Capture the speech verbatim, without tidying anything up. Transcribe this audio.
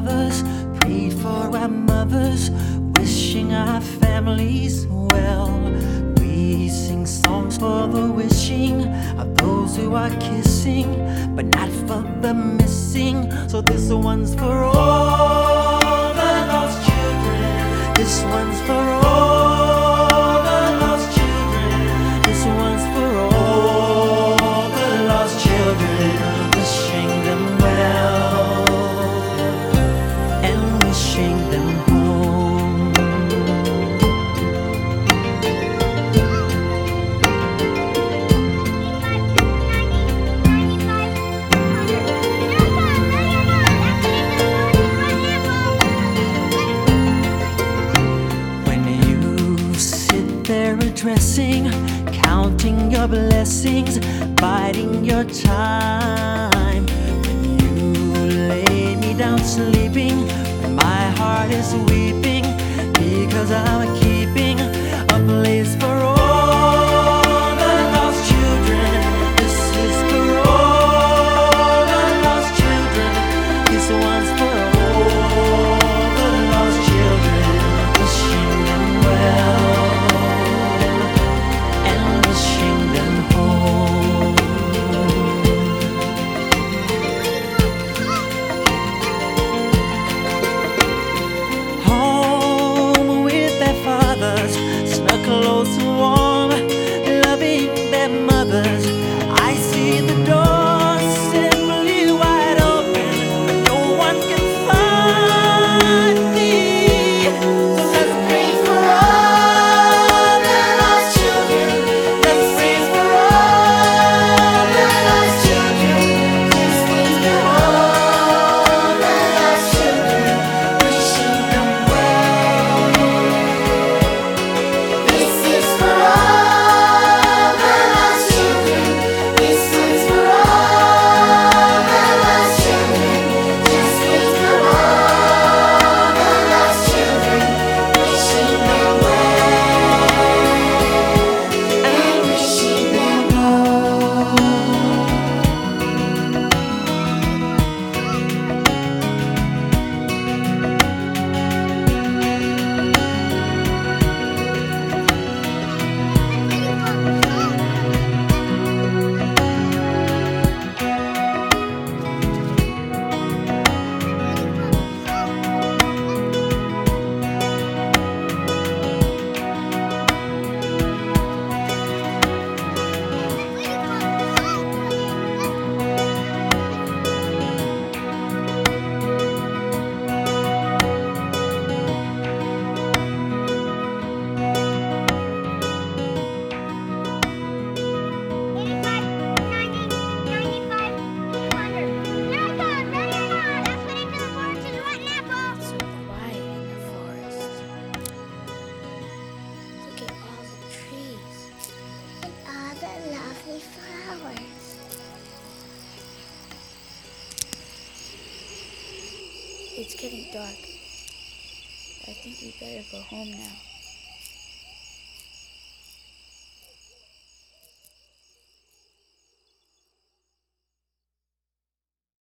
fathers, prayed for our mothers, wishing our families well. We sing songs for the wishing of those who are kissing, but not for the missing. So this one's for all the lost children. This one's for all the lost children. This one's for all the lost children. Wishing them well and wishing them home. When you sit there addressing, counting your blessings, biding your time, when you lay me down sleeping, when my heart is weeping, because I'm keeping a place for all the lost children. This is for all the lost children. This one's for all the lost children. Wishing them well and wishing them home. Home with their fathers, snug, close and warm, loving their mothers. I see the door simply wide open, but no one can find me. So let's pray for all the lost children. Let's pray for all the lost children. Let's pray for all the lost children. Wishing them well. This is for all the lost children. This one's for all the lost children. Just pray for all the lost children. Wishing them well and wishing them home. So quiet in the forest. Look at all the trees. And all the lovely flowers. It's getting dark. I think we better go home now.